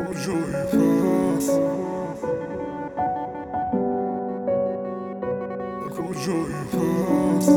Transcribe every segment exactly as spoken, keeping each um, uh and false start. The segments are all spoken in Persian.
کجایی پس کجایی پس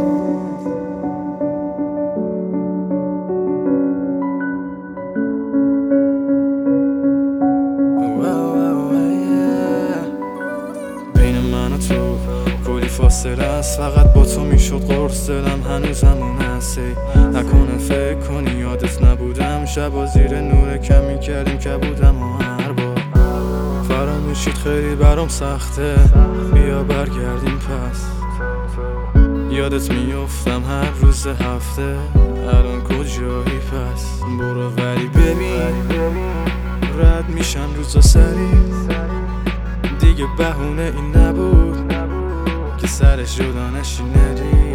بین من و تو کلی فاصله است، فقط با تو میشد قرص دلم هنوز همون هستی. نکنه فکر کنی یادت نبودم، شبا زیر نور کمی کردیم که بودم و هر بار فرا میشید خیلی برام سخته. بیا برگردیم پس، یادت میافتم هر روز هفته. الان کجایی پس؟ برو ولی ببین رد میشن روزا سری، دیگه بهونه این نبود که سرش جدا نشی نری.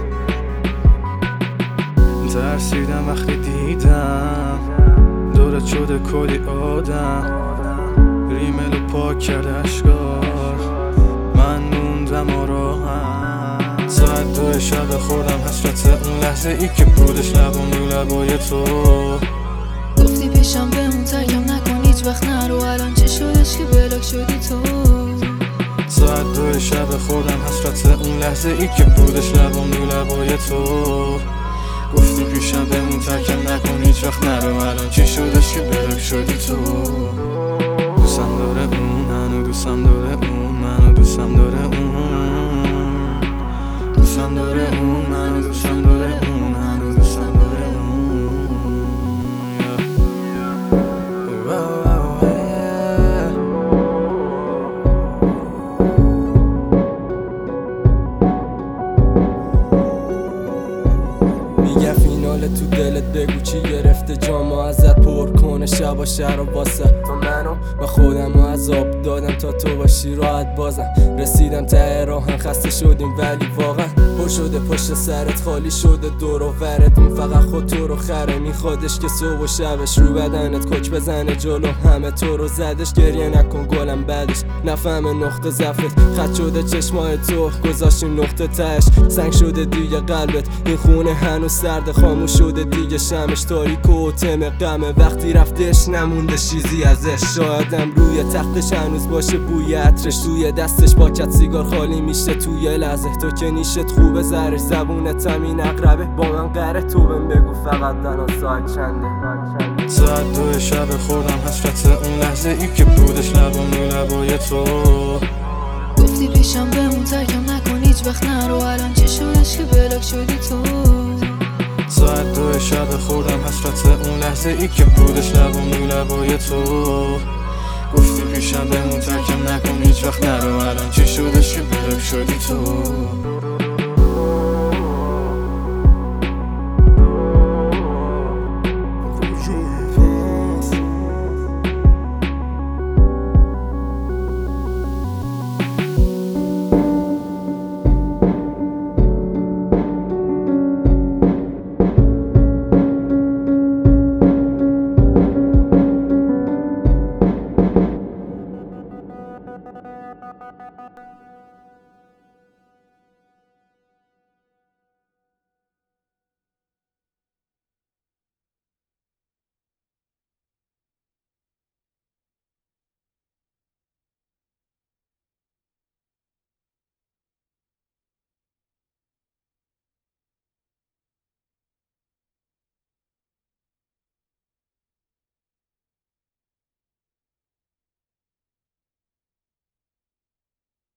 ترسیدم وقتی دیدم دورت شده کلی آدم، ریملو پاک کرد اشکار، من موندم آراهم. ساعت دو شب خوردم حسرت اون لحظه ای که بودش لبام رو لبای تو. گفتی پیشم بمون ترکم نکن هیچ وقت نرو، الان چی شدش که بلاک شدی تو؟ ساعت دو شب خوردم حسرت اون لحظه ای که بودش لبام رو لبای تو. گفتی پیشم بمون ترکم نکن هیچ وقت نرو، الان چی شدش که بلاک شدی تو؟ دوستم داره اون، منو دوستم داره اون، منو دوستم داره اون، دوستم داره اون، منو دوستم داره اون، منو دوستم داره اون. میگه فینال تو دلت بگو چی گرفته جامو ازت پر کنه شبا شهر و واسه تو منو و خودم رو عذاب دادم تا تو باشی راحت. بازم رسیدم ته راهن خسته شدیم ولی واقعا پر شده پشت سرت، خالی شده دور و ورت، اون فقط خود تو رو خره میخوادش که صبح و شبش رو بدنت کچ بزنه جلو همه تو رو زدش. گریه نکن گلم بعدش نفهمه نقطه ضعفت، خط شده چشمای تو گذاشتیم نقطه تش، سنگ شده دیگه قلبت، این خونه هنوز سرد خاموش شده دیگه شمش، تاریک و تم غمه وقتی رفتش نمونده چیزی ازش. شایدم روی تختش هنوز باشه بوی عطرش، توی دستش پاکت سیگار خالی میشه توی لحظه. تو که نیشت خوبه زرش زبونت همین اقربه، با من قره تو بهم بگو فقط الان ساعت چنده. ساعت دو شب خوردم حسرت اون لحظه ای که بودش لبام رو لبای تو. گفتی پیشم بمون ترکم نکن هیچ وقت نرو، الان چی شدش که بلاک شدی تو؟ ساعت دو شب خوردم حسرت اون لحظه ای که بودش لبام رو لبای تو. گفتی پیشم بمون ترکم نکن هیچ وقت نرو، الان چی شدش که بلاک شدی تو؟